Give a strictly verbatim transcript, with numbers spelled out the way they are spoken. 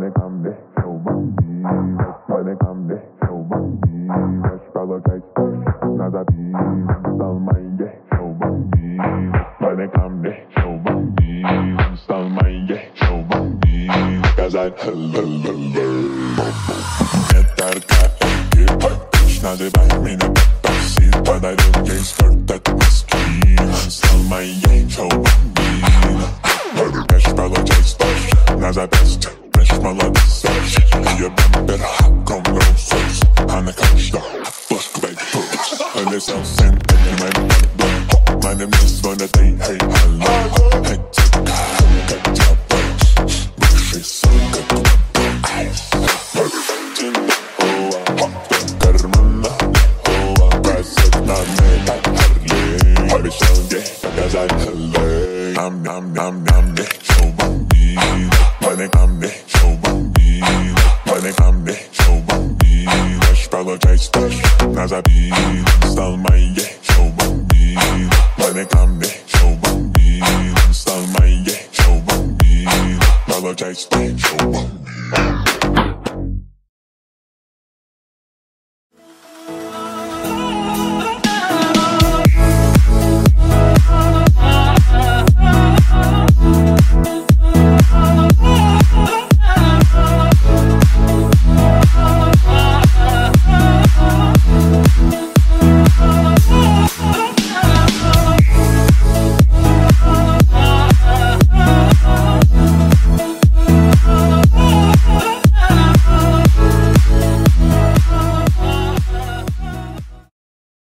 Мене камне, що бомбі, мене камне, що бомбі, розправляй на забій, стал моє, що бомбі, мене камне, що бомбі, стал моє, що бомбі, казать хе-ле-ле-ле. Метарка экипа, называй меня папасит, подарил ей скорт от виски, он стал моей, что бомби. Розправляй на запястье. Молодец, ее бампер, ком роусос. Она каждая флешкой пульс. Летел сын, поднимай бомбу. Моим не звонят, эй, эй, алло. Эти как дьявол, бывший сон, как клубок. Оа, до кармана, оа, бросать на меня Харли. Обещал ей показать Харли. Нам, нам, нам, нам, не шоу бомби. Мене камне, що бомбі, мене камне, що бомбі, розправляй стаж на забій, стал моє, що бомбі, мене камне, що бомбі, стал моє, що бомбі, розправляй стаж, що бомбі.